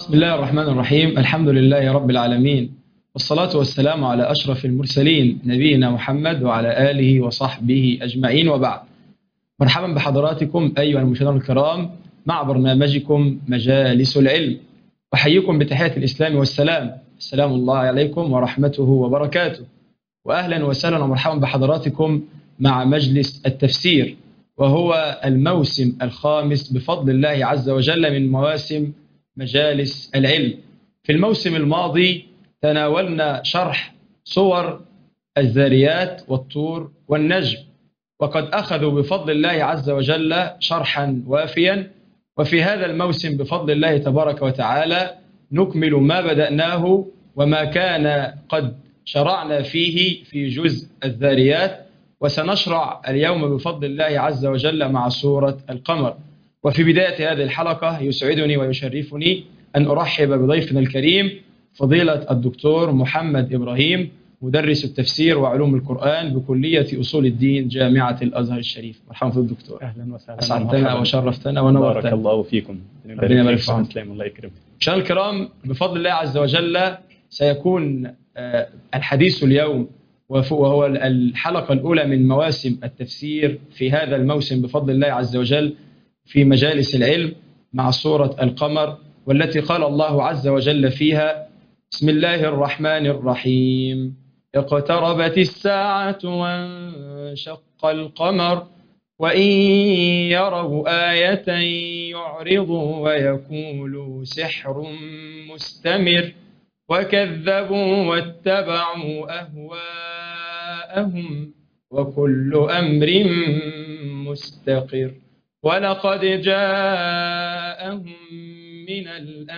بسم الله الرحمن الرحيم. الحمد لله رب العالمين، والصلاة والسلام على أشرف المرسلين نبينا محمد وعلى آله وصحبه أجمعين، وبعد. مرحبا بحضراتكم أيها المشاهدون الكرام مع برنامجكم مجالس العلم، أحييكم بتحية الإسلام والسلام. السلام الله عليكم ورحمته وبركاته، وأهلا وسهلا ومرحبا بحضراتكم مع مجلس التفسير، وهو الموسم الخامس بفضل الله عز وجل من مواسم مجالس العلم. في الموسم الماضي تناولنا شرح صور الذاريات والطور والنجم، وقد أخذوا بفضل الله عز وجل شرحا وافيا، وفي هذا الموسم بفضل الله تبارك وتعالى نكمل ما بدأناه وما كان قد شرعنا فيه في جزء الذاريات، وسنشرع اليوم بفضل الله عز وجل مع سورة القمر. وفي بداية هذه الحلقة يسعدني ويشرفني أن أرحب بضيفنا الكريم فضيلة الدكتور محمد إبراهيم، مدرس التفسير وعلوم القرآن بكلية أصول الدين جامعة الأزهر الشريف. مرحبا في الدكتور. أهلا وسهلا. أسعدتنا وشرفتنا ونورتنا. بارك الله فيكم. ربنا يبارك فيكم. الله يكرمك. مشاهدينا الكرام، بفضل الله عز وجل سيكون الحديث اليوم وهو الحلقة الأولى من مواسم التفسير في هذا الموسم بفضل الله عز وجل في مجالس العلم مع سورة القمر، والتي قال الله عز وجل فيها: بسم الله الرحمن الرحيم، اقتربت الساعة وانشق القمر وإن يروا آية يعرضوا ويقولوا سحر مستمر وكذبوا واتبعوا أهواءهم وكل أمر مستقر ولقد جاءهم من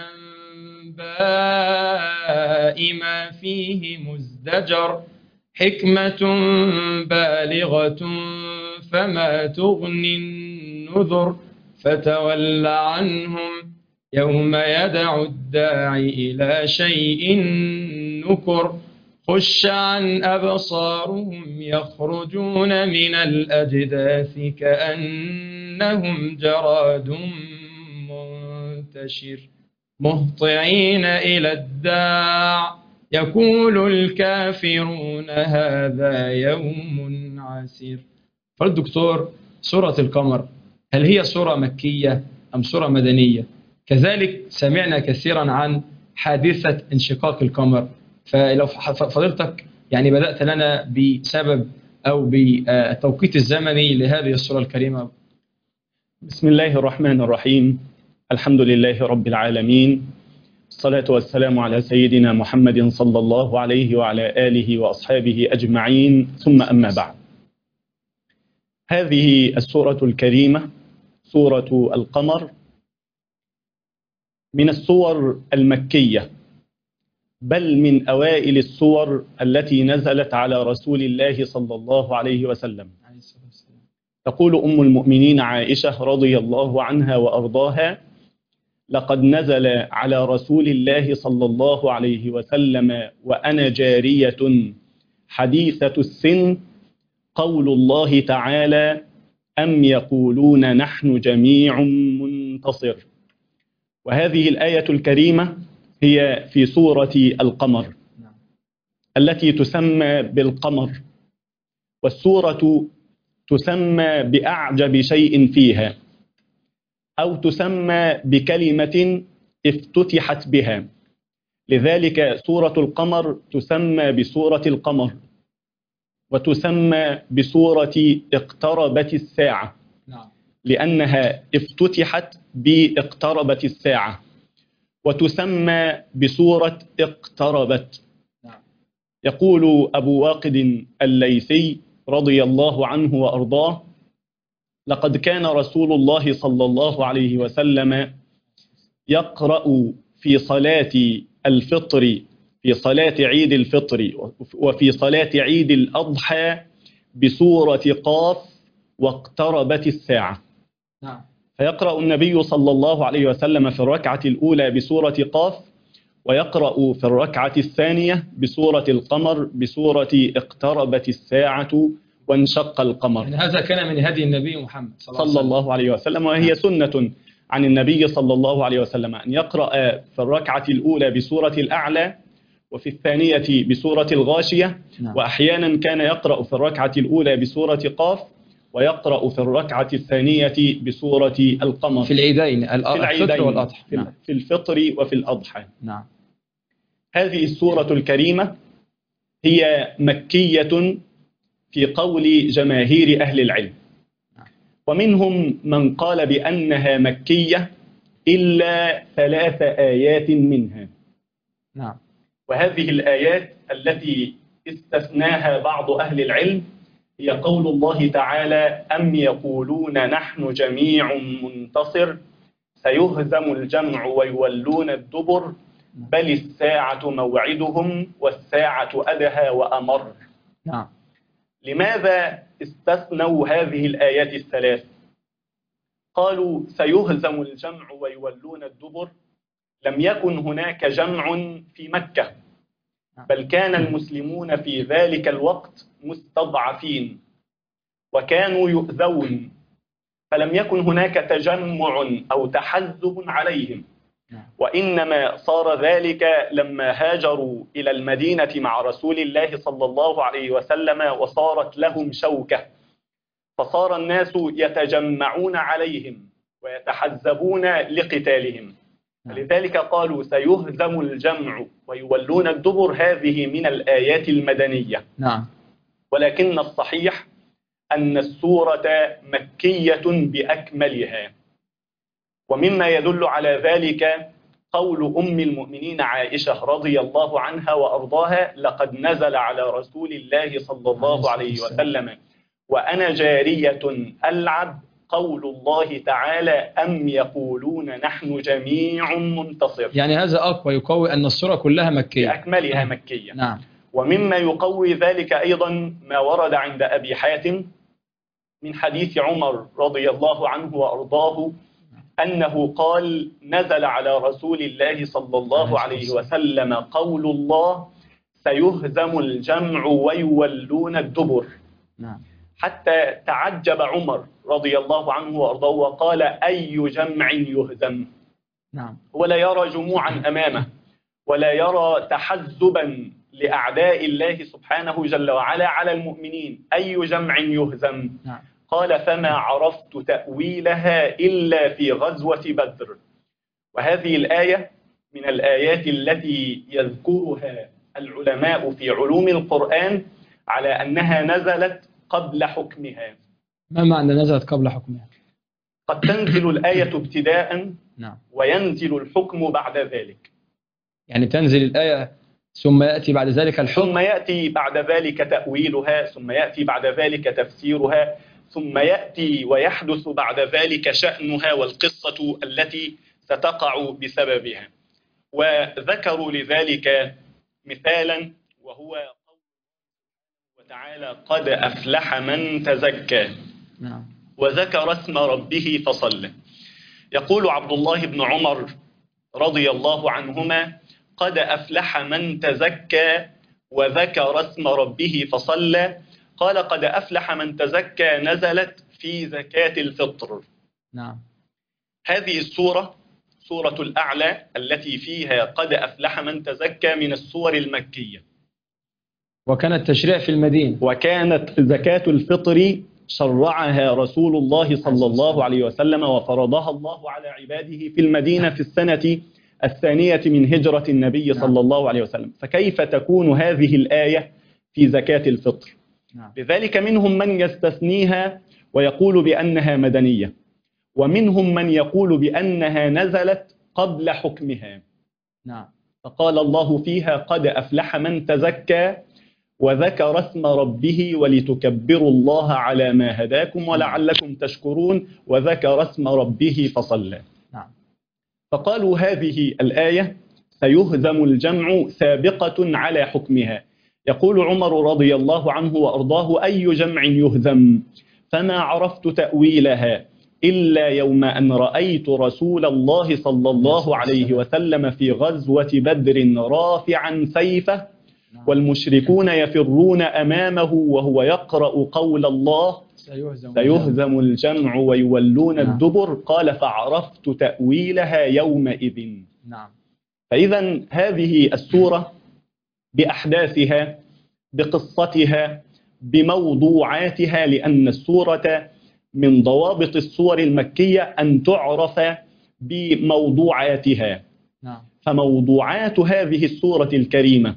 الأنباء ما فيه مزدجر حكمة بالغة فما تغني النذر فتول عنهم يوم يدعو الداعي إلى شيء نكر خش عن أبصارهم يخرجون من الأجداث كأنهم جراد منتشر مهطعين إلى الداع يقول الكافرون هذا يوم عسير. فالدكتور، سورة القمر هل هي سورة مكية أم سورة مدنية؟ كذلك سمعنا كثيرا عن حادثة انشقاق القمر، فلو فضلتك يعني بدأت لنا بسبب أو بالتوقيت الزمني لهذه السورة الكريمة. بسم الله الرحمن الرحيم، الحمد لله رب العالمين، الصلاة والسلام على سيدنا محمد صلى الله عليه وعلى آله وأصحابه أجمعين، ثم أما بعد. هذه السورة الكريمة سورة القمر من السور المكية، بل من أوائل السور التي نزلت على رسول الله صلى الله عليه وسلم. تقول أم المؤمنين عائشة رضي الله عنها وأرضاها: لقد نزل على رسول الله صلى الله عليه وسلم وأنا جارية حديثة السن قول الله تعالى: أم يقولون نحن جميع منتصر. وهذه الآية الكريمة هي في سورة القمر التي تسمى بالقمر، والسورة تسمى بأعجب شيء فيها، أو تسمى بكلمة افتتحت بها، لذلك سورة القمر تسمى بسورة القمر، وتسمى بسورة اقتربت الساعة لأنها افتتحت باقتربت الساعة، وتسمى بسورة اقتربت. يقول أبو واقد الليثي رضي الله عنه وأرضاه: لقد كان رسول الله صلى الله عليه وسلم يقرأ في صلاة الفطر، في صلاة عيد الفطر وفي صلاة عيد الأضحى بسورة قاف واقتربت الساعة. فيقرأ النبي صلى الله عليه وسلم في الركعة الأولى بسورة قاف، ويقرأ في الركعة الثانية بسورة القمر بسورة اقتربت الساعة وانشق القمر. يعني هذا كان من هدي النبي محمد صلى الله عليه وسلم، وهي سنة عن النبي صلى الله عليه وسلم أن يقرأ في الركعة الأولى بسورة الأعلى، وفي الثانية بسورة الغاشية، وأحيانا كان يقرأ في الركعة الأولى بسورة قاف، ويقرأ في الركعة الثانية بسورة القمر في العيدين، الفطر والأضحى. في الفطر وفي الأضحى. نعم. هذه السورة الكريمة هي مكية في قول جماهير أهل العلم، ومنهم من قال بأنها مكية إلا 3 آيات منها. نعم. وهذه الآيات التي استثناها بعض أهل العلم هي قول الله تعالى: أم يقولون نحن جميع منتصر سيهزم الجمع ويولون الدبر بل الساعة موعدهم والساعة أدهى وأمر. نعم. لماذا استثنوا هذه الآيات ال3؟ قالوا سيهزم الجمع ويولون الدبر، لم يكن هناك جمع في مكة، بل كان المسلمون في ذلك الوقت مستضعفين وكانوا يؤذون، فلم يكن هناك تجمع أو تحزب عليهم، وإنما صار ذلك لما هاجروا إلى المدينة مع رسول الله صلى الله عليه وسلم وصارت لهم شوكة، فصار الناس يتجمعون عليهم ويتحزبون لقتالهم، لذلك قالوا سيهزم الجمع ويولون الدبر. هذه من الآيات المدنية. نعم. ولكن الصحيح أن السورة مكية بأكملها، ومما يدل على ذلك قول أم المؤمنين عائشة رضي الله عنها وأرضاها: لقد نزل على رسول الله صلى الله عليه وسلم وأنا جارية ألعب قول الله تعالى: أم يقولون نحن جميع منتصر. يعني هذا أقوى يقوي أن السورة كلها مكية بأكملها مكية. نعم. ومما يقوي ذلك أيضا ما ورد عند أبي حاتم من حديث عمر رضي الله عنه وأرضاه أنه قال: نزل على رسول الله صلى الله عليه وسلم قول الله: سيهزم الجمع ويولون الدبر. نعم. حتى تعجب عمر رضي الله عنه وأرضاه وقال: أي جمع يهزم؟ نعم. ولا يرى جموعا أمامه ولا يرى تحزبا لأعداء الله سبحانه جل وعلا على المؤمنين، أي جمع يهزم؟ نعم. قال: فما عرفت تأويلها إلا في غزوة بدر. وهذه الآية من الآيات التي يذكرها العلماء في علوم القرآن على أنها نزلت قبل حكمها. ما معنى نزلت قبل حكمها؟ قد تنزل الآية ابتداء نعم. وينزل الحكم بعد ذلك. يعني تنزل الآية ثم يأتي بعد ذلك الحكم، ثم يأتي بعد ذلك تأويلها، ثم يأتي بعد ذلك تفسيرها، ثم يأتي ويحدث بعد ذلك شأنها والقصة التي ستقع بسببها. وذكروا لذلك مثالا وهو قوله وتعالى: قد أفلح من تزكى. نعم. وذكر اسم ربه فصلى. يقول عبد الله بن عمر رضي الله عنهما: قد أفلح من تزكى وذكر اسم ربه فصلى. قال: قد أفلح من تزكى نزلت في زكاة الفطر. نعم. هذه السورة سورة الأعلى التي فيها قد أفلح من تزكى من السور المكية، وكانت تشريع في المدينة، وكانت زكاة الفطر شرعها رسول الله صلى الله عليه وسلم وفرضها الله على عباده في المدينة في السنة الثانية من هجرة النبي صلى الله عليه وسلم. فكيف تكون هذه الآية في زكاة الفطر؟ لذلك منهم من يستثنيها ويقول بأنها مدنية، ومنهم من يقول بأنها نزلت قبل حكمها. نعم. فقال الله فيها: قد أفلح من تزكى وذكر اسم ربه ولتكبروا الله على ما هداكم ولعلكم تشكرون وذكر اسم ربه فصلى. نعم. فقالوا هذه الآية سيهزم الجمع سابقة على حكمها. يقول عمر رضي الله عنه وأرضاه: أي جمع يهزم؟ فما عرفت تأويلها إلا يوم أن رأيت رسول الله صلى الله عليه وسلم في غزوة بدر رافعا سيفه والمشركون يفرون أمامه وهو يقرأ قول الله سيهزم الجمع ويولون الدبر. قال فعرفت تأويلها يومئذ. فإذا هذه السورة بأحداثها بقصتها بموضوعاتها، لأن السورة من ضوابط السور المكية أن تعرف بموضوعاتها. فموضوعات هذه السورة الكريمة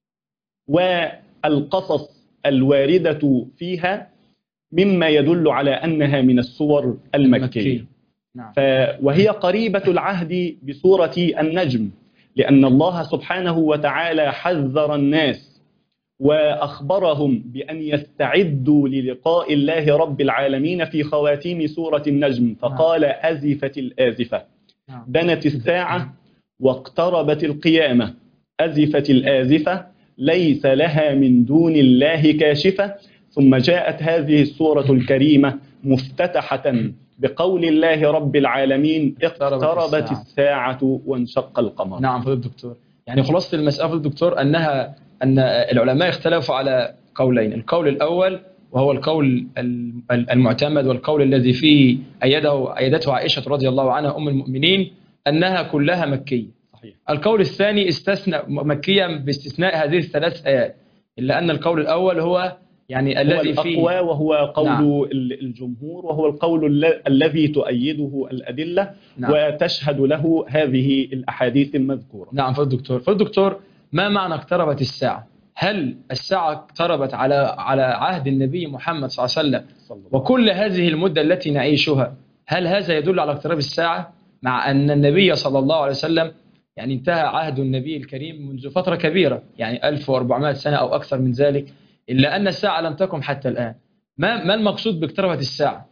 والقصص الواردة فيها مما يدل على أنها من السور المكية. وهي قريبة العهد بسورة النجم، لأن الله سبحانه وتعالى حذر الناس وأخبرهم بأن يستعدوا للقاء الله رب العالمين في خواتيم سورة النجم، فقال أزفت الآزفة، دنت الساعة واقتربت القيامة. أزفت الآزفة ليس لها من دون الله كاشفة. ثم جاءت هذه السورة الكريمة مفتتحة بقول الله رب العالمين اقتربت الساعة وانشق القمر. نعم فضل الدكتور، يعني خلاصة المسألة فضل الدكتور أن العلماء اختلفوا على قولين. القول الأول وهو القول المعتمد والقول الذي فيه أيدته عائشة رضي الله عنها أم المؤمنين أنها كلها مكية. صحيح. القول الثاني استثنى مكية باستثناء هذه الثلاث آيات، إلا أن القول الأول هو يعني الذي فيه الأقوى، وهو قول الجمهور، وهو القول الذي تؤيده الأدلة وتشهد له هذه الأحاديث المذكورة. نعم فضل الدكتور، ما معنى اقتربت الساعة؟ هل الساعة اقتربت على عهد النبي محمد صلى الله عليه وسلم وكل هذه المدة التي نعيشها، هل هذا يدل على اقتراب الساعة؟ مع أن النبي صلى الله عليه وسلم يعني انتهى عهد النبي الكريم منذ فترة كبيرة، يعني 1400 سنة أو أكثر من ذلك، إلا أن الساعة لم تقم حتى الآن. ما المقصود باقتربت الساعة؟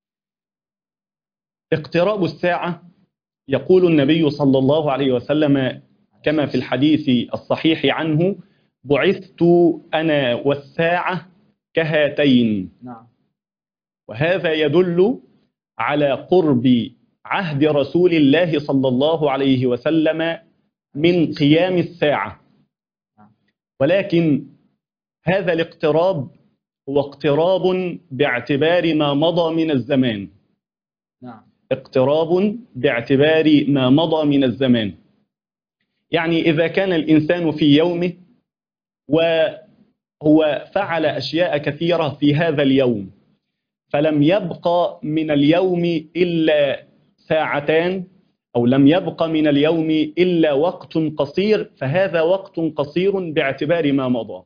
اقتراب الساعة يقول النبي صلى الله عليه وسلم كما في الحديث الصحيح عنه: بعثت أنا والساعة كهاتين. وهذا يدل على قرب عهد رسول الله صلى الله عليه وسلم من قيام الساعة. ولكن هذا الاقتراب هو اقتراب باعتبار ما مضى من الزمان. اقتراب باعتبار ما مضى من الزمان، يعني إذا كان الإنسان في يومه وهو فعل أشياء كثيرة في هذا اليوم، فلم يبقى من اليوم إلا ساعتان، أو لم يبقى من اليوم إلا وقت قصير، فهذا وقت قصير باعتبار ما مضى.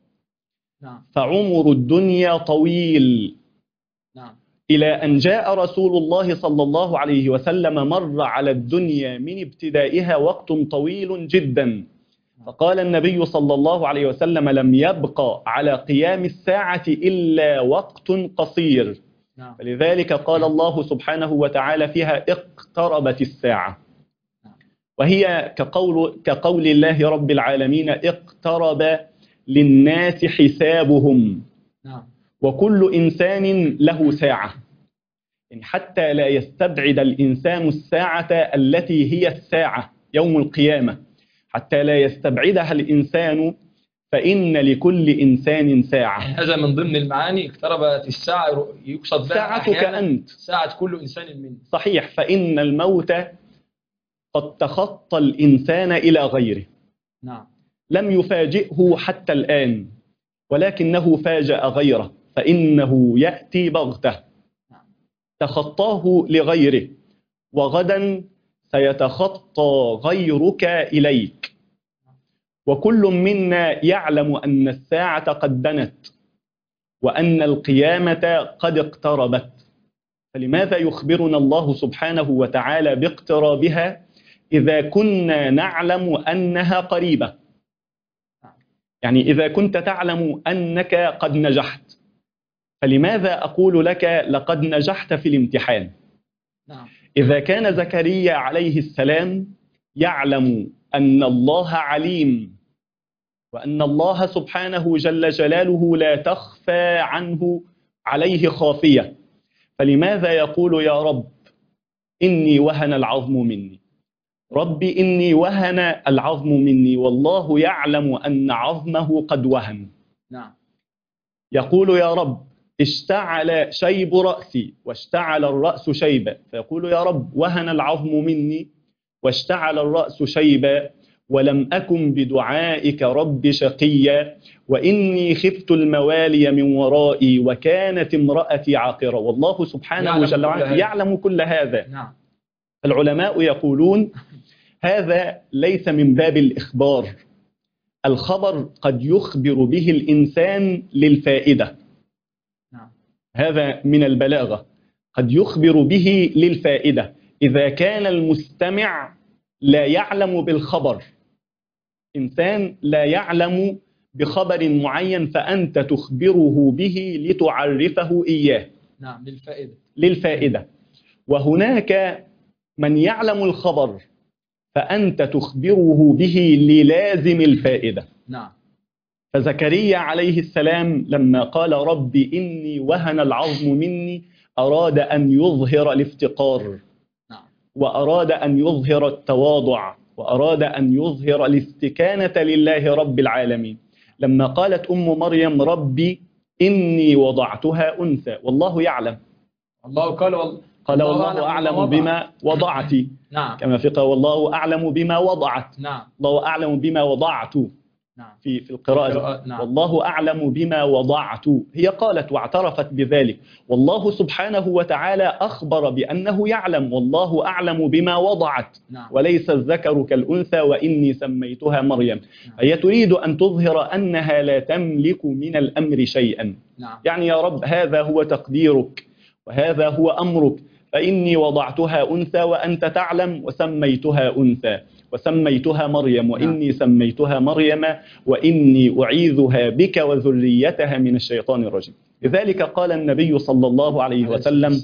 فعمر الدنيا طويل. إلى أن جاء رسول الله صلى الله عليه وسلم مر على الدنيا من ابتدائها وقت طويل جدا، فقال النبي صلى الله عليه وسلم: لم يبقى على قيام الساعة إلا وقت قصير. فلذلك قال الله سبحانه وتعالى فيها: اقتربت الساعة. وهي كقول الله رب العالمين: اقترب للناس حسابهم. وكل إنسان له ساعة، يعني حتى لا يستبعد الإنسان الساعة التي هي الساعة يوم القيامة، حتى لا يستبعدها الإنسان، فإن لكل إنسان ساعة. هذا من ضمن المعاني اقتربت الساعة، يقصد بها ساعتك أنت، ساعة كل إنسان منه. صحيح، فإن الموت قد تخطى الإنسان إلى غيره. لم يفاجئه حتى الآن، ولكنه فاجأ غيره، فإنه يأتي بغتة تخطاه لغيره، وغدا سيتخطى غيرك إليك. وكل منا يعلم أن الساعة قد دنت وأن القيامة قد اقتربت، فلماذا يخبرنا الله سبحانه وتعالى باقترابها إذا كنا نعلم أنها قريبة؟ يعني إذا كنت تعلم أنك قد نجحت، فلماذا أقول لك لقد نجحت في الامتحان؟ إذا كان زكريا عليه السلام يعلم أن الله عليم، وأن الله سبحانه جل جلاله لا تخفى عليه خافية، فلماذا يقول: يا رب إني وهن العظم مني ربي إني وهن العظم مني والله يعلم أن عظمه قد وهن. نعم. يقول يا رب اشتعل شيب رأسي واشتعل الرأس شيبا، فيقول يا رب وهن العظم مني واشتعل الرأس شيبا ولم أكن بدعائك رب شقيا وإني خفت الموالي من ورائي وكانت امرأتي عاقرة. والله سبحانه جل وعلا يعلم كل هذا. نعم. العلماء يقولون هذا ليس من باب الإخبار، الخبر قد يخبر به الإنسان للفائدة. نعم. هذا من البلاغة، قد يخبر به للفائدة. إذا كان المستمع لا يعلم بالخبر، إنسان لا يعلم بخبر معين فأنت تخبره به لتعرفه إياه. نعم. للفائدة. وهناك من يعلم الخبر فأنت تخبره به للازم الفائدة. نعم. فزكريا عليه السلام لما قال رب إني وهن العظم مني أراد أن يظهر الافتقار. نعم. وأراد أن يظهر التواضع وأراد أن يظهر الاستكانة لله رب العالمين. لما قالت أم مريم ربي إني وضعتها أنثى والله يعلم. الله قال والله أعلم بما وضعت. نعم. كما في والله أعلم بما وضعت. نعم. الله أعلم بما وضعت. نعم. في القراءة. نعم. والله أعلم بما وضعت، هي قالت واعترفت بذلك. والله سبحانه وتعالى أخبر بأنه يعلم والله أعلم بما وضعت. نعم. وليس الذكر كالأنثى وإني سميتها مريم. هي تريد أن تظهر أنها لا تملك من الأمر شيئا. نعم. يعني يا رب هذا هو تقديرك وهذا هو أمرك، فإني وضعتها أنثى وأنت تعلم وسميتها أنثى وسميتها مريم وإني سميتها مريم وإني أعيذها بك وذريتها من الشيطان الرجيم. لذلك قال النبي صلى الله عليه وسلم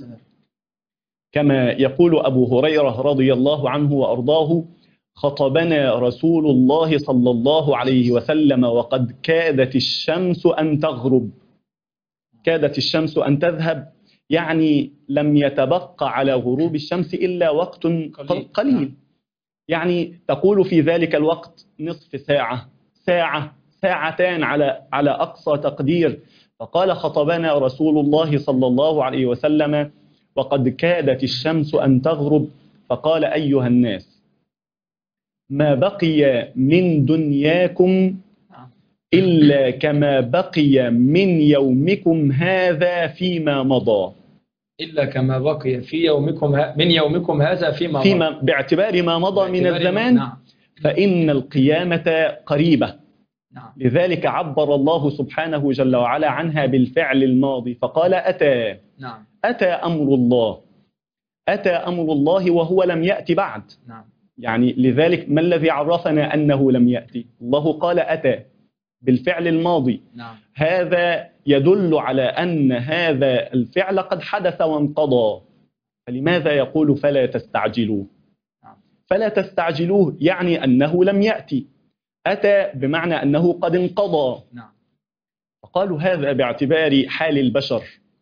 كما يقول أبو هريرة رضي الله عنه وأرضاه خطبنا رسول الله صلى الله عليه وسلم وقد كادت الشمس أن تغرب. كادت الشمس أن تذهب، يعني لم يتبقى على غروب الشمس إلا وقت قليل. يعني تقول في ذلك الوقت نصف ساعة، ساعة، ساعتان على أقصى تقدير. فقال خطبنا رسول الله صلى الله عليه وسلم وقد كادت الشمس أن تغرب، فقال أيها الناس ما بقي من دنياكم إلا كما بقي من يومكم هذا فيما مضى. إلا كما بقي من يومكم هذا فيما مضى، باعتبار ما مضى من الزمان. نعم. فإن القيامة قريبة. نعم. لذلك عبر الله سبحانه جل وعلا عنها بالفعل الماضي فقال أتى. نعم. أتى أمر الله. أتى أمر الله وهو لم يأتي بعد. نعم. يعني لذلك ما الذي عرفنا أنه لم يأتي؟ الله قال أتى بالفعل الماضي. نعم. هذا يدل على أن هذا الفعل قد حدث وانقضى. فلماذا يقول فلا تستعجلوه؟ نعم. فلا تستعجلوه يعني أنه لم يأتي. أتى بمعنى أنه قد انقضى. نعم. فقالوا هذا باعتبار حال البشر.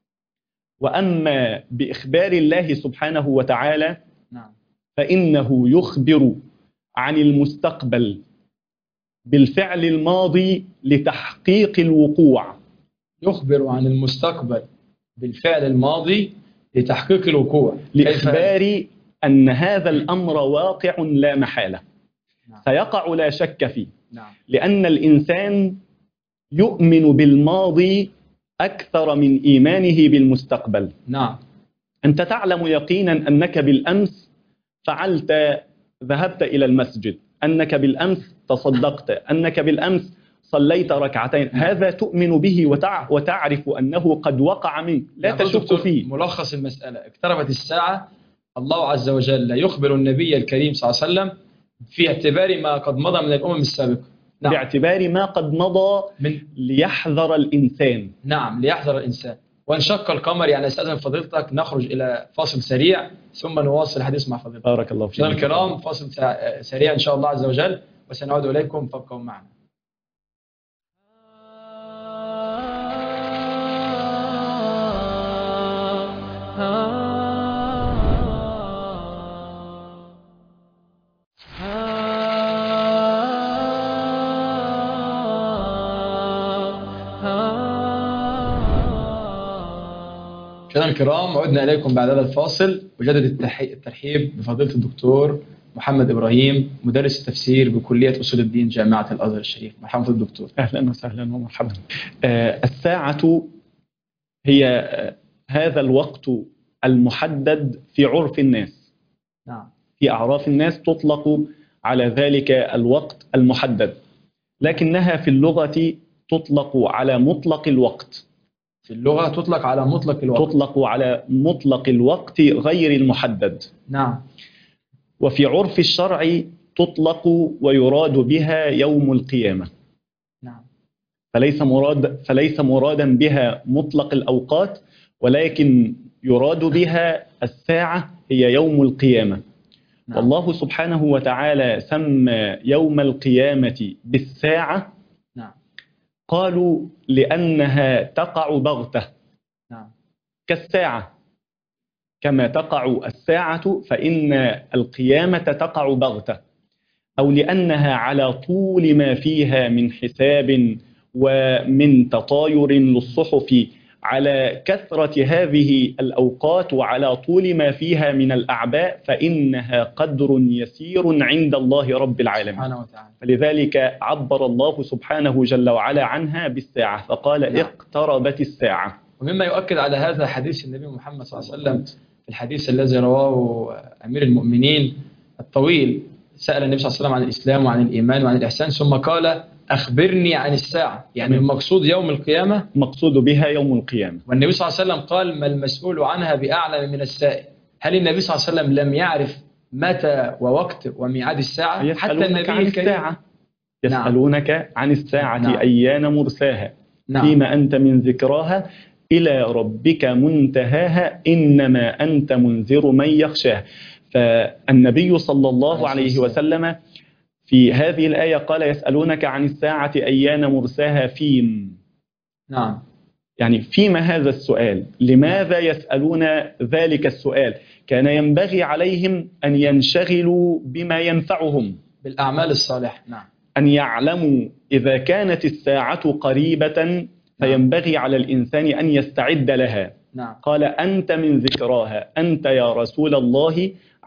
وأما بإخبار الله سبحانه وتعالى نعم. فإنه يخبر عن المستقبل بالفعل الماضي لتحقيق الوقوع. يخبر عن المستقبل بالفعل الماضي لتحقيق الوقوع، لإخبار أن هذا الأمر واقع لا محالة. نعم. سيقع لا شك فيه. نعم. لأن الإنسان يؤمن بالماضي أكثر من إيمانه بالمستقبل. نعم. أنت تعلم يقينا أنك بالأمس فعلت، ذهبت إلى المسجد، أنك بالأمس تصدقت، أنك بالأمس صليت ركعتين. هذا تؤمن به وتعرف أنه قد وقع منك، لا تشك فيه. ملخص المسألة: اقتربت الساعة، الله عز وجل يخبر النبي الكريم صلى الله عليه وسلم في اعتبار ما قد مضى من الأمم السابقة. نعم. باعتبار ما قد مضى ليحذر الإنسان. نعم، ليحذر الإنسان. وانشق القمر. يعني أستاذن فضيلتك نخرج إلى فاصل سريع ثم نواصل الحديث مع فضيلتك. بارك الله فيك. الكرام، فاصل سريع إن شاء الله عز وجل وسنعود إليكم، فابقوا معنا. مشاهدينا الكرام، عدنا إليكم بعد هذا الفاصل. أجدد الترحيب بفضيلة الدكتور محمد إبراهيم، مدرس التفسير بكلية أصول الدين جامعة الأزهر الشريف. مرحبا بالدكتور. أهلا وسهلا ومرحبا. الساعة هي هذا الوقت المحدد في عرف الناس. نعم. في أعراف الناس تطلق على ذلك الوقت المحدد، لكنها في اللغة تطلق على مطلق الوقت. في اللغة تطلق على مطلق الوقت. تطلق على مطلق الوقت غير المحدد. نعم. وفي عرف الشرع تطلق ويراد بها يوم القيامة. نعم. فليس مرادا بها مطلق الأوقات، ولكن يراد بها الساعة هي يوم القيامة. نعم. والله سبحانه وتعالى سمى يوم القيامة بالساعة. نعم. قالوا لأنها تقع بغتة. نعم. كالساعة، كما تقع الساعة فإن القيامة تقع بغتة، أو لأنها على طول ما فيها من حساب ومن تطاير للصحف، على كثرة هذه الأوقات وعلى طول ما فيها من الأعباء، فإنها قدر يسير عند الله رب العالمين سبحانه وتعالى. فلذلك عبر الله سبحانه جل وعلا عنها بالساعة فقال نعم. اقتربت الساعة. ومما يؤكد على هذا حديث النبي محمد صلى الله عليه وسلم، في الحديث الذي رواه أمير المؤمنين الطويل، سأل النبي صلى الله عليه وسلم عن الإسلام وعن الإيمان وعن الإحسان، ثم قال أخبرني عن الساعة. يعني المقصود يوم القيامة، مقصود بها يوم القيامة. والنبي صلى الله عليه وسلم قال ما المسؤول عنها بأعلم من السائل. هل النبي صلى الله عليه وسلم لم يعرف متى ووقت وميعاد الساعة؟ حتى النبي عن الساعة. يسألونك عن الساعة. نعم. أيان مرساها. نعم. فيما أنت من ذكراها إلى ربك منتهاها إنما أنت منذر من يخشاها. فالنبي صلى الله عليه وسلم في هذه الآية قال يسألونك عن الساعة أيان مرساها. فيم. نعم. يعني فيما هذا السؤال؟ لماذا يسألون ذلك السؤال؟ كان ينبغي عليهم أن ينشغلوا بما ينفعهم، بالأعمال الصالحة. نعم. أن يعلموا إذا كانت الساعة قريبة فينبغي على الإنسان أن يستعد لها. نعم. قال أنت من ذكراها، أنت يا رسول الله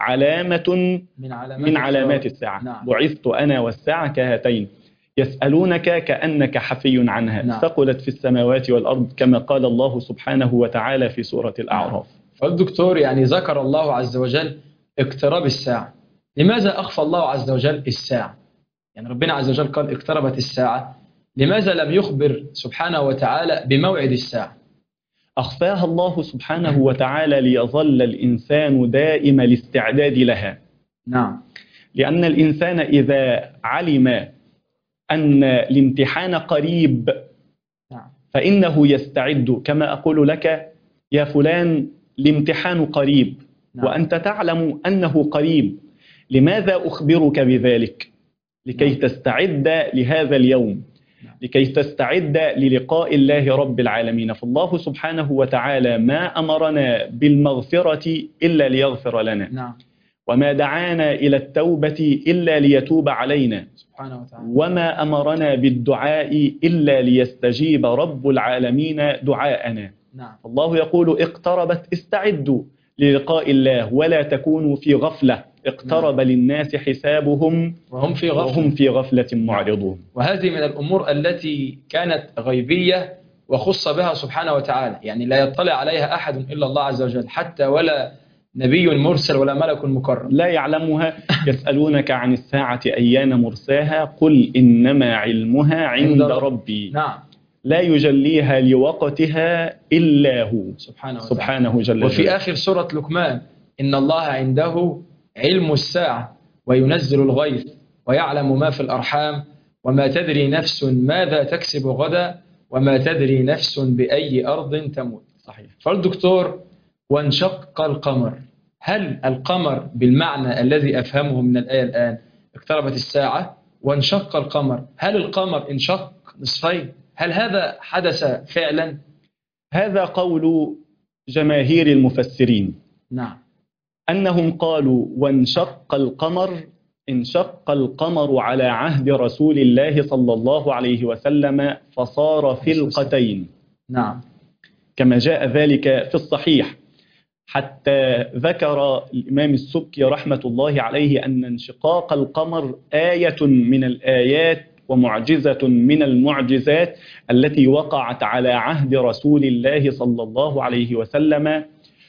علامة من علامات الساعة. نعم. بعثت أنا والساعة كهاتين. يسألونك كأنك حفي عنها. نعم. ثقلت في السماوات والأرض كما قال الله سبحانه وتعالى في سورة الأعراف. فالدكتور يعني ذكر الله عز وجل اقتراب الساعة، لماذا أخفى الله عز وجل الساعة؟ يعني ربنا عز وجل قال اقتربت الساعة، لماذا لم يخبر سبحانه وتعالى بموعد الساعة؟ أخفاها الله سبحانه وتعالى ليظل الإنسان دائم الاستعداد لها. نعم. لأن الإنسان إذا علم أن الامتحان قريب نعم. فإنه يستعد. كما أقول لك يا فلان الامتحان قريب. نعم. وأنت تعلم أنه قريب، لماذا أخبرك بذلك؟ لكي تستعد لهذا اليوم، لكي تستعد للقاء الله رب العالمين. فالله سبحانه وتعالى ما أمرنا بالمغفرة إلا ليغفر لنا. نعم. وما دعانا إلى التوبة إلا ليتوب علينا سبحانه وتعالى. وما أمرنا بالدعاء إلا ليستجيب رب العالمين دعاءنا. نعم. الله يقول اقتربت، استعدوا للقاء الله ولا تكونوا في غفلة. اقترب للناس حسابهم وهم في غفلة معرضون. وهذه من الأمور التي كانت غيبية وخص بها سبحانه وتعالى، يعني لا يطلع عليها أحد إلا الله عز وجل، حتى ولا نبي مرسل ولا ملك مقرب لا يعلمها. يسألونك عن الساعة أيان مرساها قل إنما علمها عند ربي. نعم. لا يجليها لوقتها إلا هو سبحانه جل وعلا. وفي آخر سورة لقمان إن الله عنده علم الساعة وينزل الغيث ويعلم ما في الأرحام وما تدري نفس ماذا تكسب غدا وما تدري نفس بأي أرض تموت. صحيح. فالدكتور وانشق القمر، هل القمر بالمعنى الذي أفهمه من الآية الآن اقتربت الساعة وانشق القمر، هل القمر انشق نصفين؟ هل هذا حدث فعلا؟ هذا قول جماهير المفسرين. نعم. أنهم قالوا وانشق القمر، انشق القمر على عهد رسول الله صلى الله عليه وسلم فصار فلقتين. نعم. كما جاء ذلك في الصحيح، حتى ذكر الإمام السبكي رحمة الله عليه أن انشقاق القمر آية من الآيات ومعجزة من المعجزات التي وقعت على عهد رسول الله صلى الله عليه وسلم،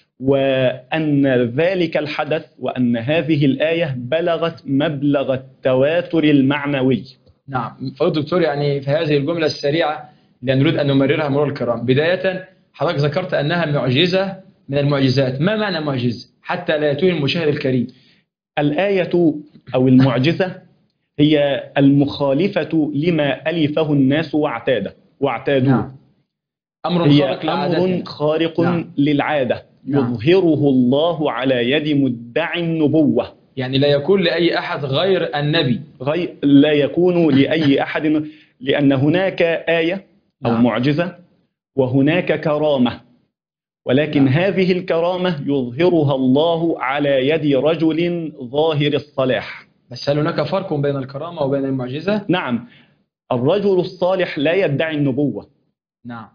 وأن ذلك الحدث وأن هذه الآية بلغت مبلغ التواتر المعنوي. نعم فضل دكتور، يعني في هذه الجملة السريعة اللي نريد أن نمررها مرور الكرام، بداية حضرتك ذكرت أنها معجزة من المعجزات. ما معنى معجزة حتى لا يتوه المشاهد الكريم؟ الآية أو المعجزة هي المخالفة لما ألفه الناس واعتادوا. نعم. أمر هي خارق للعادة. أمر خارق نعم. للعادة. نعم. يظهره الله على يد مدعي النبوة. يعني لا يكون لأي أحد غير النبي. لا يكون لأي أحد، لأن هناك آية أو نعم. معجزة وهناك كرامة، ولكن نعم. هذه الكرامة يظهرها الله على يد رجل ظاهر الصلاح. بس هل هناك فرق بين الكرامة وبين المعجزة؟ نعم، الرجل الصالح لا يدعي النبوة. نعم.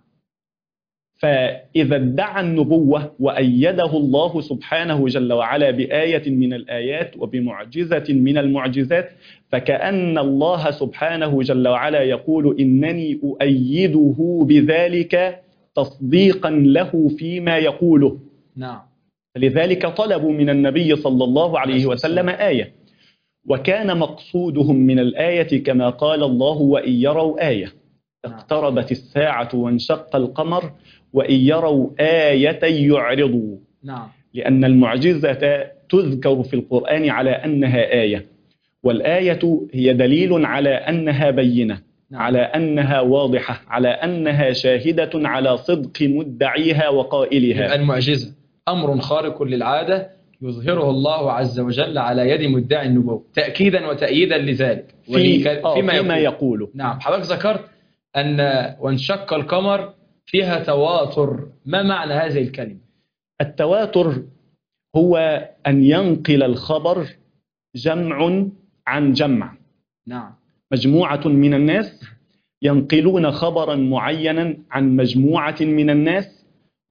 فإذا ادعى النبوة وأيده الله سبحانه جل وعلا بآية من الآيات وبمعجزة من المعجزات، فكأن الله سبحانه جل وعلا يقول إنني أؤيده بذلك تصديقا له فيما يقوله. نعم. لذلك طلبوا من النبي صلى الله عليه وسلم آية، وكان مقصودهم من الآية كما قال الله وإن يروا آية اقتربت الساعة وانشق القمر وإن يروا آية يعرضوا. نعم. لأن المعجزة تذكر في القرآن على أنها آية، والآية هي دليل على أنها بينة. نعم. على أنها واضحة، على أنها شاهدة على صدق مدعيها وقائلها. المعجزة أمر خارق للعادة يظهره الله عز وجل على يد مدعي النبوة تأكيدا وتأييدا لذلك فيما يقوله. نعم. حضرتك ذكرت أن وانشق القمر فيها تواتر. ما معنى هذه الكلمة؟ التواتر هو أن ينقل الخبر جمع عن جمع. نعم. مجموعة من الناس ينقلون خبرا معينا عن مجموعة من الناس،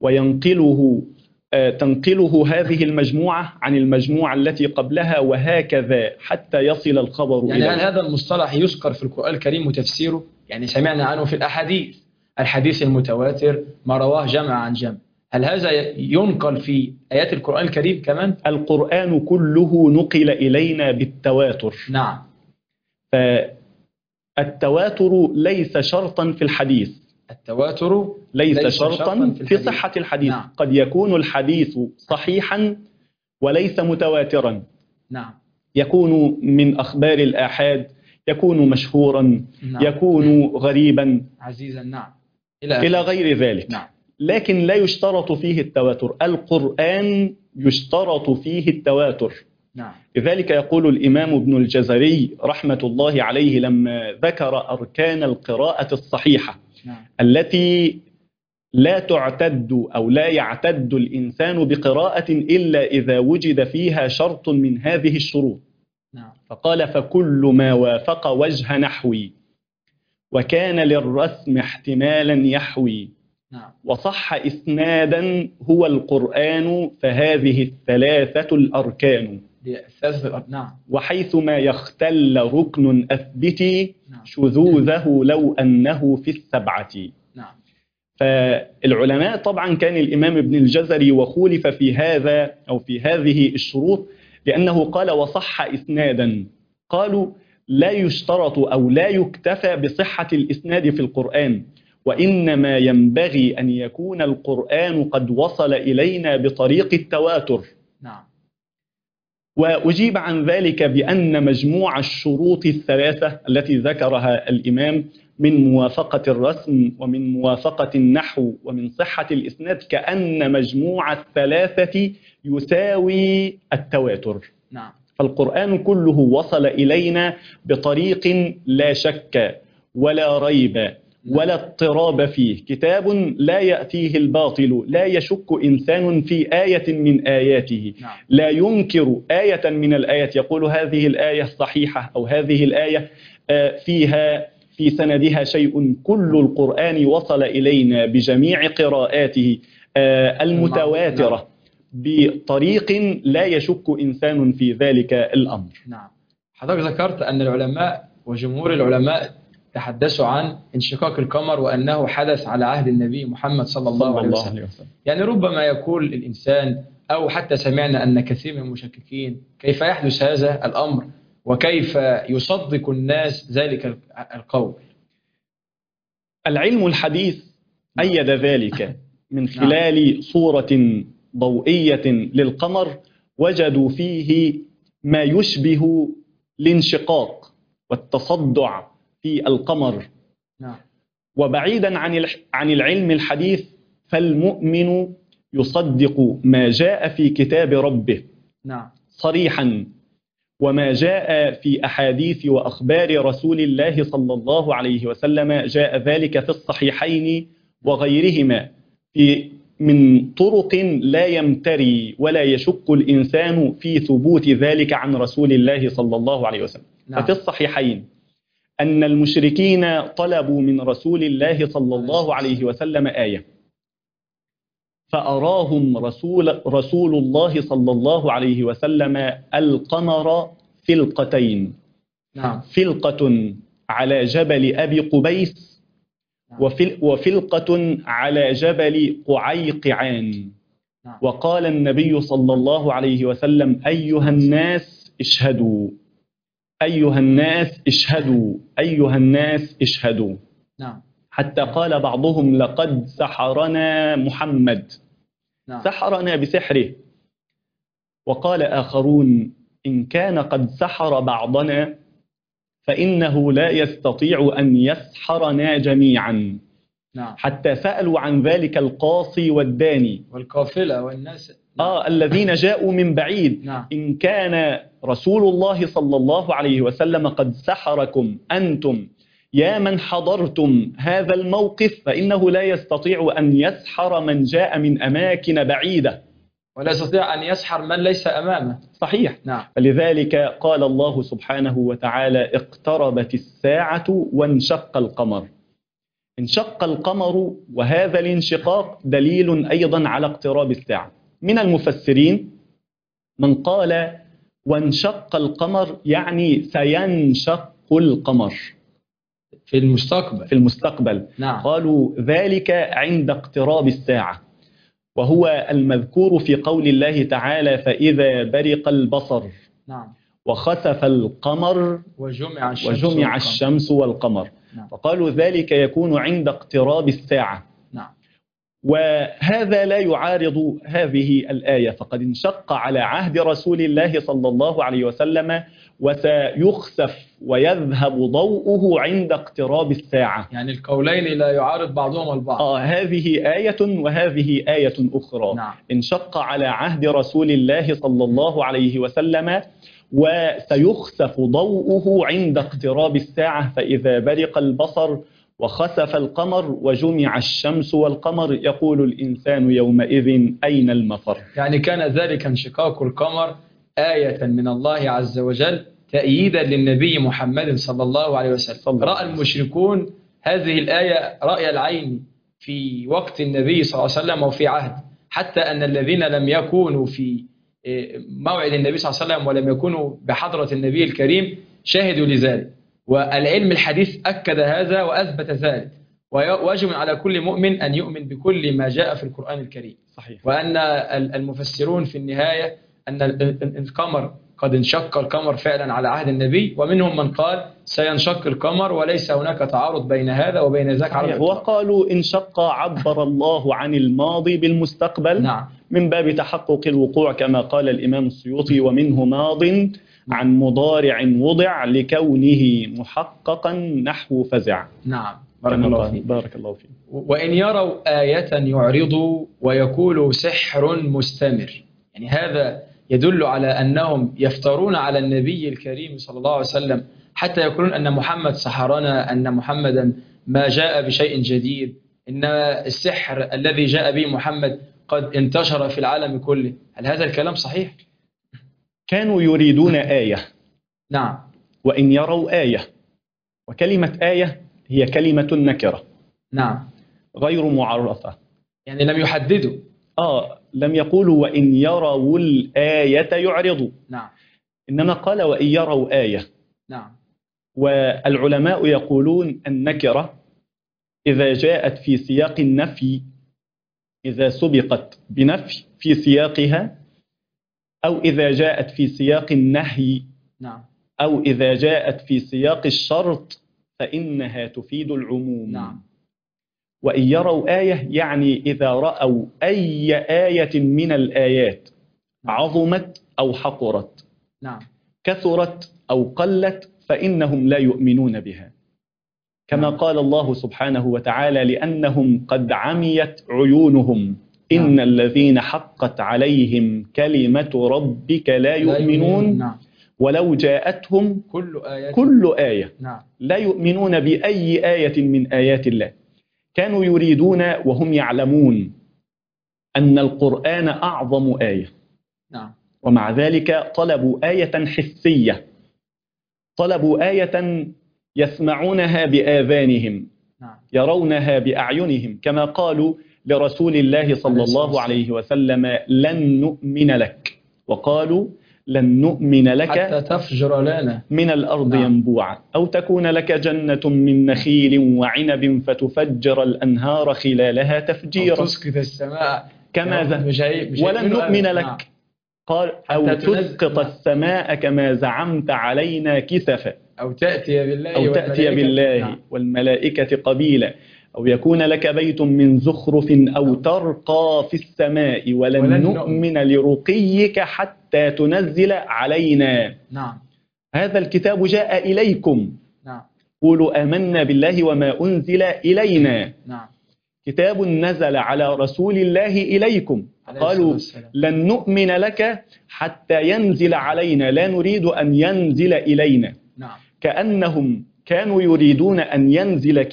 تنقله هذه المجموعة عن المجموعة التي قبلها، وهكذا حتى يصل الخبر يعني إليه. هل هذا المصطلح يذكر في القرآن الكريم وتفسيره؟ يعني سمعنا عنه في الحديث المتواتر ما رواه جمع عن جمع. هل هذا ينقل في آيات القرآن الكريم كمان؟ القرآن كله نقل إلينا بالتواتر. نعم. فالتواتر ليس شرطا في الحديث. التواتر ليس شرطا في صحة الحديث. نعم. قد يكون الحديث صحيحا وليس متواترا. نعم. يكون من أخبار الآحاد، يكون مشهورا. نعم. يكون غريبا عزيزا. نعم. إلى غير ذلك. نعم. لكن لا يشترط فيه التواتر. القرآن يشترط فيه التواتر. نعم. لذلك يقول الإمام ابن الجزري رحمة الله عليه لما ذكر أركان القراءة الصحيحة. نعم. التي لا تعتد أو لا يعتد الإنسان بقراءة إلا إذا وجد فيها شرط من هذه الشروط. نعم. فقال فكل ما وافق وجه نحوي وكان للرسم احتمالا يحوي. نعم. وصح إسنادا هو القرآن فهذه الثلاثة الأركان. نعم. وحيث ما يختل ركن أثبتي شذوذه لو أنه في السبعة. نعم. فالعلماء طبعا كان الإمام ابن الجزري وخولف في هذا أو في هذه الشروط، لأنه قال وصح إسنادا. قالوا لا يشترط أو لا يكتفى بصحة الإسناد في القرآن، وإنما ينبغي أن يكون القرآن قد وصل إلينا بطريق التواتر. نعم. وأجيب عن ذلك بأن مجموع الشروط الثلاثة التي ذكرها الإمام من موافقة الرسم ومن موافقة النحو ومن صحة الإسناد كأن مجموع الثلاثة يساوي التواتر. نعم. فالقرآن كله وصل إلينا بطريق لا شك ولا ريب ولا اضطراب فيه. كتاب لا يأتيه الباطل، لا يشك إنسان في آية من آياته. نعم. لا ينكر آية من الآيات، يقول هذه الآية صحيحة أو هذه الآية في سندها شيء، كل القرآن وصل إلينا بجميع قراءاته المتواترة بطريق لا يشك إنسان في ذلك الأمر. نعم. حضرتك ذكرت أن العلماء وجمهور العلماء تحدثوا عن انشقاق القمر وأنه حدث على عهد النبي محمد صلى الله عليه وسلم. يعني ربما يقول الإنسان أو حتى سمعنا أن كثير من المشككين كيف يحدث هذا الأمر وكيف يصدق الناس ذلك القول. العلم الحديث أيد ذلك من خلال صورة ضوئية للقمر وجدوا فيه ما يشبه الانشقاق والتصدع في القمر. وبعيدا عن العلم الحديث، فالمؤمن يصدق ما جاء في كتاب ربه صريحا، وما جاء في أحاديث وأخبار رسول الله صلى الله عليه وسلم جاء ذلك في الصحيحين وغيرهما من طرق لا يمتري ولا يشك الإنسان في ثبوت ذلك عن رسول الله صلى الله عليه وسلم. ففي الصحيحين أن المشركين طلبوا من رسول الله صلى الله عليه وسلم آية، فأراهم رسول الله صلى الله عليه وسلم القمر فلقتين، فلقة على جبل أبي قبيس وفلقة على جبل قعيقعان. وقال النبي صلى الله عليه وسلم: أيها الناس اشهدوا، أيها الناس اشهدوا، أيها الناس اشهدوا. حتى قال بعضهم: لقد سحرنا محمد، سحرنا بسحره. وقال آخرون: إن كان قد سحر بعضنا فإنه لا يستطيع أن يسحرنا جميعا. حتى سألوا عن ذلك القاصي والداني والقافلة والناس الذين جاءوا من بعيد. إن كان رسول الله صلى الله عليه وسلم قد سحركم أنتم يا من حضرتم هذا الموقف، فإنه لا يستطيع أن يسحر من جاء من أماكن بعيدة، ولا يستطيع أن يسحر من ليس أمامه. صحيح. فلذلك قال الله سبحانه وتعالى: اقتربت الساعة وانشق القمر. انشق القمر، وهذا الانشقاق دليل أيضا على اقتراب الساعة. من المفسرين من قال: وانشق القمر يعني سينشق القمر في المستقبل. قالوا ذلك عند اقتراب الساعة، وهو المذكور في قول الله تعالى: فإذا برق البصر وخسف القمر وجمع الشمس والقمر. وقالوا ذلك يكون عند اقتراب الساعة. وهذا لا يعارض هذه الآية، فقد انشق على عهد رسول الله صلى الله عليه وسلم، وسيخسف ويذهب ضوءه عند اقتراب الساعة. يعني القولين لا يعارض بعضهم البعض. هذه آية وهذه آية أخرى. انشق على عهد رسول الله صلى الله عليه وسلم، وسيخسف ضوءه عند اقتراب الساعة، فإذا برق البصر وخسف القمر وجمع الشمس والقمر يقول الإنسان يومئذ أين المفر. يعني كان ذلك انشقاق القمر آية من الله عز وجل تأييدا للنبي محمد صلى الله عليه وسلم. رأى المشركون هذه الآية رأي العين في وقت النبي صلى الله عليه وسلم وفي عهد، حتى أن الذين لم يكونوا في موعد النبي صلى الله عليه وسلم ولم يكونوا بحضرة النبي الكريم شاهدوا لذلك. والعلم الحديث أكد هذا وأثبت ذلك، وواجب على كل مؤمن أن يؤمن بكل ما جاء في القرآن الكريم. صحيح. وأن المفسرون في النهاية أن القمر قد انشق القمر فعلا على عهد النبي، ومنهم من قال سينشق القمر وليس هناك تعارض بين هذا وبين ذاك. وقالوا انشق عبر الله عن الماضي بالمستقبل. من باب تحقق الوقوع كما قال الإمام السيوطي: ومنه ماض عن مضارع وضع لكونه محققا نحو فزع. بارك الله فيك. وإن يروا آية يعرضوا ويقولوا سحر مستمر. يعني هذا يدل على أنهم يفترون على النبي الكريم صلى الله عليه وسلم حتى يقولون أن محمد سحرنا، أن محمدا ما جاء بشيء جديد، إن السحر الذي جاء به محمد قد انتشر في العالم كله. هل هذا الكلام صحيح؟ كانوا يريدون آية. نعم. وإن يروا آية، وكلمة آية هي كلمة نكرة نعم. غير معرفة. يعني لم يحددوا. لم يقولوا وإن يروا الآية يعرضوا، نعم. إنما قال وإن يروا آية. نعم. والعلماء يقولون النكرة إذا جاءت في سياق النفي، إذا سبقت بنفي في سياقها، أو إذا جاءت في سياق النهي، نعم. أو إذا جاءت في سياق الشرط فإنها تفيد العموم. نعم. وإن يروا آية يعني إذا رأوا أي آية من الآيات عظمت أو حقرت، نعم، كثرت أو قلت، فإنهم لا يؤمنون بها. كما قال الله سبحانه وتعالى لأنهم قد عميت عيونهم إن الذين حقت عليهم كلمة ربك لا يؤمنون نعم. ولو جاءتهم كل آية. نعم. لا يؤمنون بأي آية من آيات الله. كانوا يريدون وهم يعلمون أن القرآن أعظم آية. نعم. ومع ذلك طلبوا آية حسية، طلبوا آية يسمعونها بآذانهم، نعم، يرونها بأعينهم، كما قالوا لرسول الله صلى الله عليه وسلم لن نؤمن لك، وقالوا لن نؤمن لك حتى تفجر لنا من الأرض ينبوعا أو تكون لك جنة من نخيل وعنب فتفجر الأنهار خلالها تفجيرا أو تسقط السماء كما ولن نؤمن لك. قال أو تسقط السماء كما زعمت علينا كسفا أو تأتي بالله والملائكة قبيلا أو يكون لك بيت من زخرف أو ترقى في السماء ولن نؤمن لرقيك حتى تنزل علينا. نعم. هذا الكتاب جاء إليكم. نعم. قولوا آمنا بالله وما أنزل إلينا. نعم. كتاب نزل على رسول الله إليكم. قالوا لن نؤمن لك حتى ينزل علينا، لا نريد أن ينزل إلينا. نعم. كأنهم كانوا يريدون أن ينزل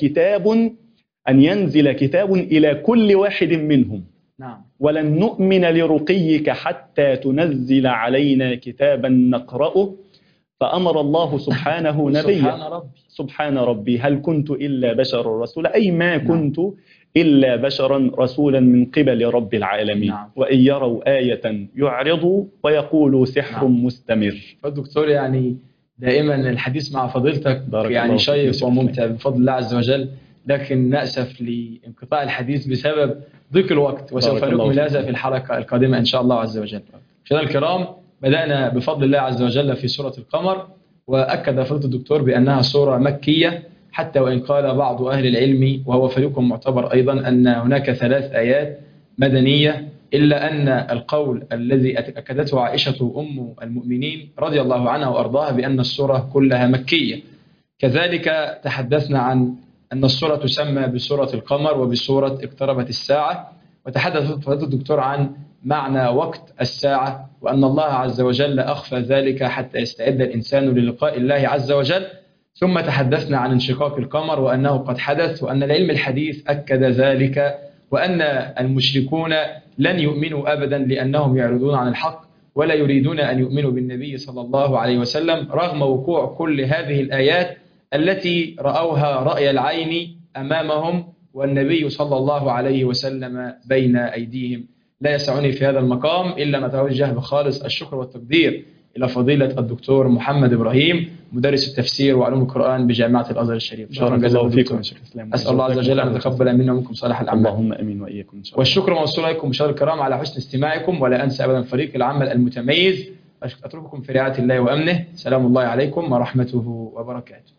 كتاب إلى كل واحد منهم. نعم. ولن نؤمن لرقيك حتى تنزل علينا كتابا نقرأه. فأمر الله سبحانه نبيا سبحان ربي هل كنت إلا بشر رسولا، أي ما كنت إلا بشرا رسولا من قبل رب العالمين. نعم. وإن يروا آية يعرضوا ويقولوا سحر مستمر. فالدكتور يعني دائما الحديث مع فضيلتك يعني شيق وممتع بفضل الله عز وجل، لكن نأسف لانقطاع الحديث بسبب ضيق الوقت، وسوف نكمل هذا في الحلقة القادمة إن شاء الله عز وجل. مشاهدينا الكرام، بدأنا بفضل الله عز وجل في سورة القمر، وأكد فضيلة الدكتور بأنها سورة مكية، حتى وإن قال بعض أهل العلم وهو فريق معتبر أيضا أن هناك 3 آيات مدنية، إلا أن القول الذي أكدته عائشة أم المؤمنين رضي الله عنها وأرضاها بأن السورة كلها مكية. كذلك تحدثنا عن أن السورة تسمى بسورة القمر وبسورة اقتربت الساعة، وتحدث فضيلة الدكتور عن معنى وقت الساعة، وأن الله عز وجل أخفى ذلك حتى يستعد الإنسان للقاء الله عز وجل. ثم تحدثنا عن انشقاق القمر وأنه قد حدث، وأن العلم الحديث أكد ذلك، وأن المشركون لن يؤمنوا أبدا لأنهم يعرضون عن الحق ولا يريدون أن يؤمنوا بالنبي صلى الله عليه وسلم، رغم وقوع كل هذه الآيات التي رأوها رأي العين أمامهم والنبي صلى الله عليه وسلم بين أيديهم. لا يسعني في هذا المقام إلا أن أتوجه بخالص الشكر والتقدير إلى فضيلة الدكتور محمد إبراهيم، مدرس التفسير وعلوم القرآن بجامعة الأزهر الشريف. شكرا جزيلا فيكم. أسأل الله عز وجل أن يتقبل منا ومنكم صالح الأعمال. اللهم آمين وإياكم إن شاء الله. والشكر موصول إليكم مشاهدينا الكرام على حسن استماعكم، ولا أنسى أبدا فريق العمل المتميز. أترككم في رعاية الله وأمنه. سلام الله عليكم ورحمته وبركاته.